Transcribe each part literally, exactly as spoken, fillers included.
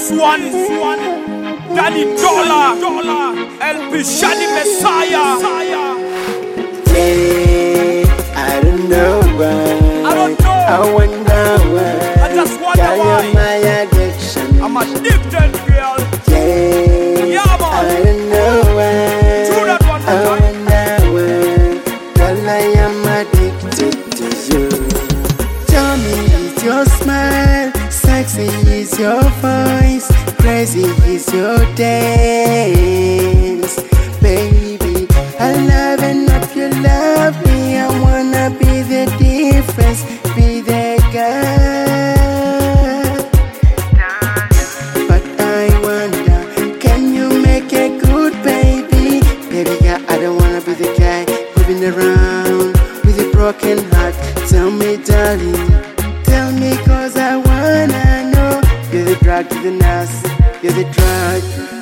This one, Danny Dollar, L P Shani Messiah. Yeah, I don't know why. I don't know. I wonder why. I just wonder Girl, why. you're my addiction. I'm addicted, girl. Yeah, Yeah, man. I don't know why. Do that one I more time. wonder why. Girl, I am addicted to you. Tell me, it's your smile, sexy is your voice, crazy is your dance, baby. I love and if you love me, I wanna be the difference, be the guy. But I wonder, can you make a good baby? Baby girl, I don't wanna be the guy moving around with a broken heart. Tell me, darling, tell me, cause I wanna know. You're the drug, you're the nurse, you're the drug.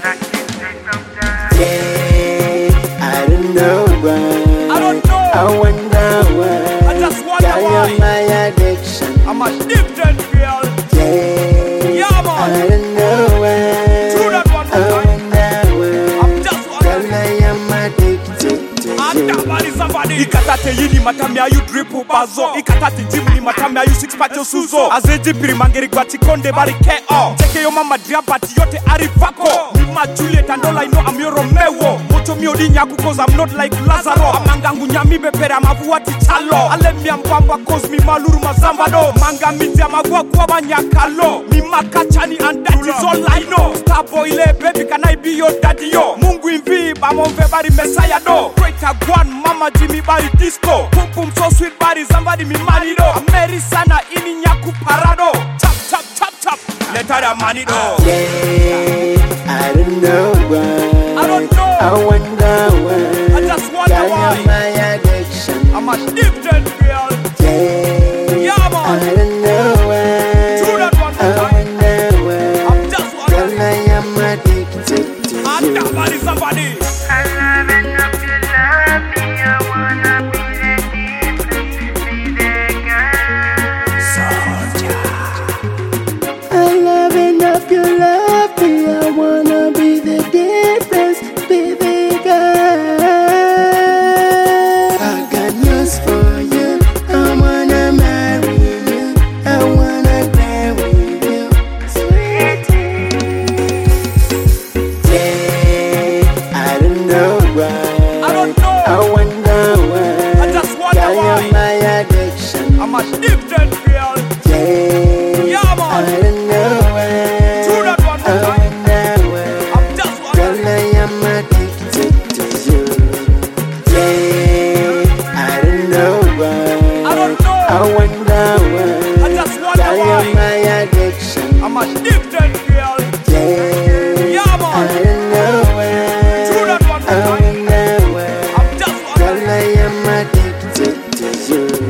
Yeah, I don't know why. I don't know. I wonder why. I just wonder Girl, why. you're my addiction. I'm addicted, girl. Yeah, Yeah, man. I don't know why. Do that one I more time. wonder why. I'm just Girl, wondering. I am addicted to Anda you. bali somebody. Ikatate yini matami ayu drip bazo. Ikatate jimuni matami ayu six pack yo suzo. Azeji piri mangeri gwati konde bari K O. Cheke yo mama driabati yote arifako. Mima Juliet and all I know I'm your Romeo. Mocho mi odi nyaku cause I'm not like Lazaro. Amangangu nyami bepere amavuati chalo. Ale mi ambamba cause mi maluru mazambado. Manga miti amagua kwa banyakalo. Mi makachani and that is all I know. Starboy le baby can I be your daddy yo. Mungu imvi bamonve bari Messiah do. Greater Guan mama Jimmy bari disco. Pum pum so sweet bari somebody mi marido. Ameri sana ini nyaku parado. Chap chap chap chap. Leta da money do. Yeah, I don't know why. I don't know. I wonder why. I just wonder Girl, why. you're my addiction. I'm addicted, girl. Yeah, Yeah, man. I don't know why. Do that one I more time. wonder why. I'm just Girl, wondering. I am addicted to you. Anda bali somebody. I love it if you love me. I wanna be the difference, be the guy. I love enough you love me. I wanna be the difference, be the guy. I got news for you. I wanna marry you. I wanna play with you, sweetie. Yeah, I don't know why. I don't know. I wonder why. I just wonder Girl, why. you're my addiction. I'm addicted, girl. Yeah, Yeah, man. I don't know why. Do that one more I time. wonder why. I'm just Girl, wondering. I am addicted to you. Yeah, I don't know why. I don't know. I wonder why. I just wonder Girl, why. you're my addiction. I'm addicted, girl. Yeah, Yeah, I man. don't know why. Do that one I more time. wonder why. I'm just Girl, wondering. I am addicted to you.